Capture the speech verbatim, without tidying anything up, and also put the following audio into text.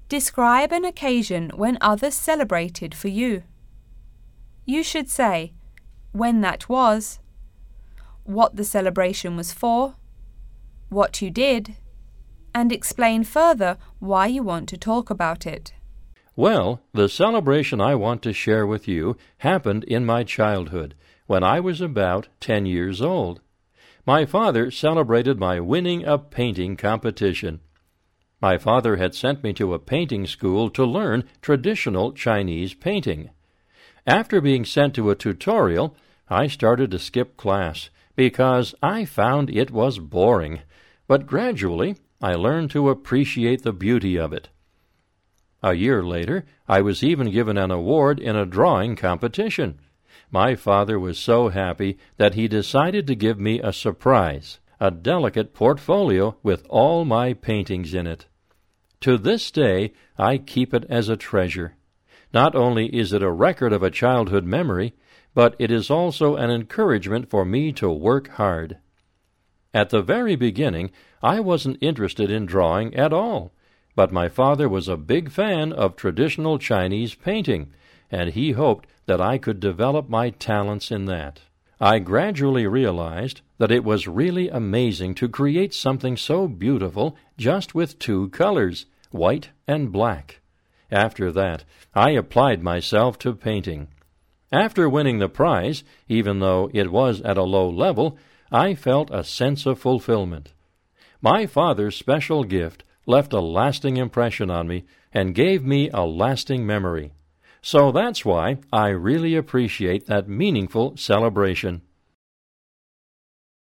Describe an occasion when others celebrated for you. You should say when that was, what the celebration was for, what you did, and explain further why you want to talk about it. Well, the celebration I want to share with you happened in my childhood, when I was about ten years old. My father celebrated my winning a painting competition. My father had sent me to a painting school to learn traditional Chinese painting. After being sent to a tutorial, I started to skip class because I found it was boring, but gradually I learned to appreciate the beauty of it. A year later, I was even given an award in a drawing competition. My father was so happy that he decided to give me a surprise, a delicate portfolio with all my paintings in it. To this day, I keep it as a treasure. Not only is it a record of a childhood memory, but it is also an encouragement for me to work hard. At the very beginning, I wasn't interested in drawing at all, but my father was a big fan of traditional Chinese painting, and he hoped that I could develop my talents in that. I gradually realized that it was really amazing to create something so beautiful just with two colors, white and black. After that, I applied myself to painting. After winning the prize, even though it was at a low level, I felt a sense of fulfillment. My father's special gift left a lasting impression on me and gave me a lasting memory. So that's why I really appreciate that meaningful celebration.